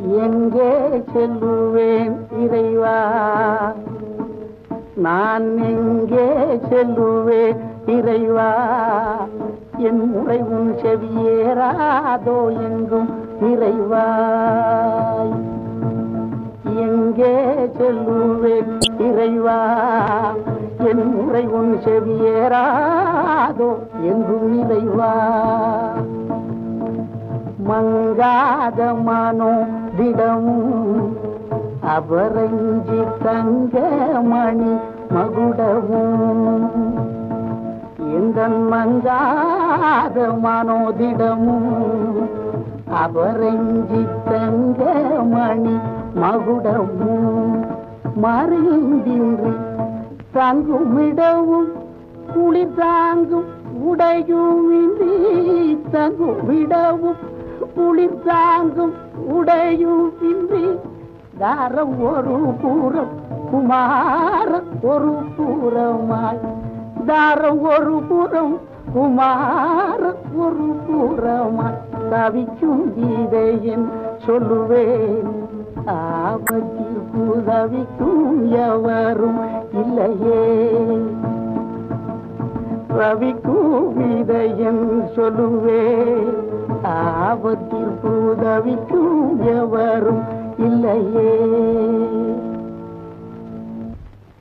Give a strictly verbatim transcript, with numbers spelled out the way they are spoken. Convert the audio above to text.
எங்கே செல்லுவேன் இறைவா, நான் எங்கே செல்லுவேன் இறைவா, என் முறை உன் செவியேறாதோ எங்கும் நிறைவாய். எங்கே செல்லுவேன் இறைவா, என் முறை உன் செவியேறாதோ எங்கும் நிறைவா. மங்காத மனோ திடமும் அபரஞ்சி தங்க மணி மகுடமும், எந்த மங்காத மனோதிடமும் அபரஞ்சி தங்க மணி மகுடமும், மறைந்தின்றி தங்குமிடவும் குளிர் தாங்கும் உடையும் இன்றி, தங்குமிடவும் குளிர் தாங்கும் உடையும் இன்றி, தாரம் ஒரு பூரம் குமாரம் ஒரு பூரமாய், தாரம் ஒரு புறம் குமாரம் ஒரு பூரமாய் தவிக்கும் கீதையின் சொல்லுவேன். ஆபத்தில் உதவிக்கும் எவரும் இல்லையே, ரவிக்கும் விதையன் சொல்லுவேன். ஆபத்தில் உதவிக்கும் எவரும் இல்லையே.